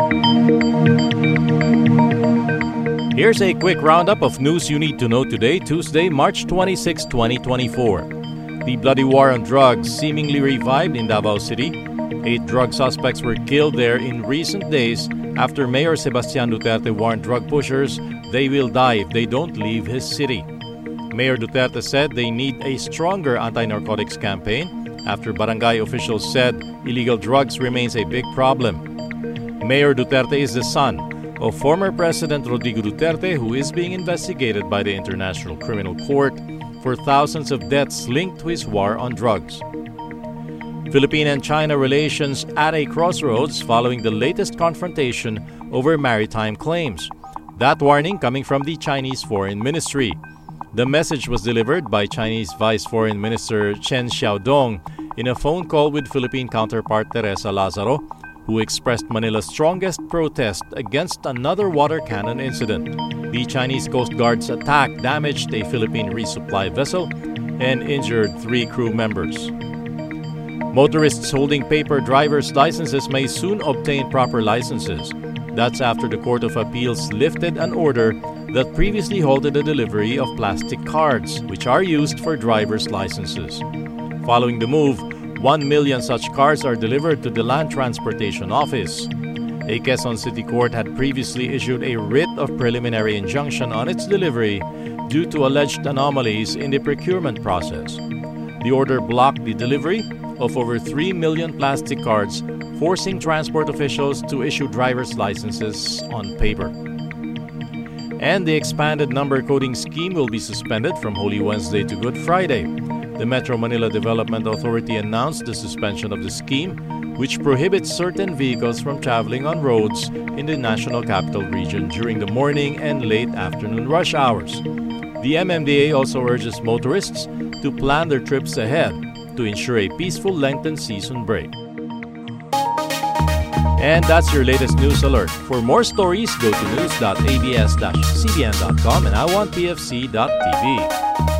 Here's a quick roundup of news you need to know today, Tuesday, March 26, 2024. The bloody war on drugs seemingly revived in Davao City. 8 drug suspects were killed there in recent days after Mayor Sebastian Duterte warned drug pushers they will die if they don't leave his city. Mayor Duterte said they need a stronger anti-narcotics campaign after barangay officials said illegal drugs remains a big problem. Mayor Duterte is the son of former President Rodrigo Duterte, who is being investigated by the International Criminal Court for thousands of deaths linked to his war on drugs. Philippine and China relations at a crossroads following the latest confrontation over maritime claims. That warning coming from the Chinese Foreign Ministry. The message was delivered by Chinese Vice Foreign Minister Chen Xiaodong in a phone call with Philippine counterpart Teresa Lazaro, who expressed Manila's strongest protest against another water cannon incident. The Chinese Coast Guard's attack damaged a Philippine resupply vessel and injured 3 crew members. Motorists holding paper driver's licenses may soon obtain proper licenses. That's after the Court of Appeals lifted an order that previously halted the delivery of plastic cards, which are used for driver's licenses. Following the move, 1 million such cards are delivered to the Land Transportation Office. A Quezon City Court had previously issued a writ of preliminary injunction on its delivery due to alleged anomalies in the procurement process. The order blocked the delivery of over 3 million plastic cards, forcing transport officials to issue driver's licenses on paper. And the expanded number coding scheme will be suspended from Holy Wednesday to Good Friday. The Metro Manila Development Authority announced the suspension of the scheme, which prohibits certain vehicles from traveling on roads in the National Capital Region during the morning and late afternoon rush hours. The MMDA also urges motorists to plan their trips ahead to ensure a peaceful Lenten season break. And that's your latest news alert. For more stories, go to news.abs-cbn.com and iwantpfc.tv.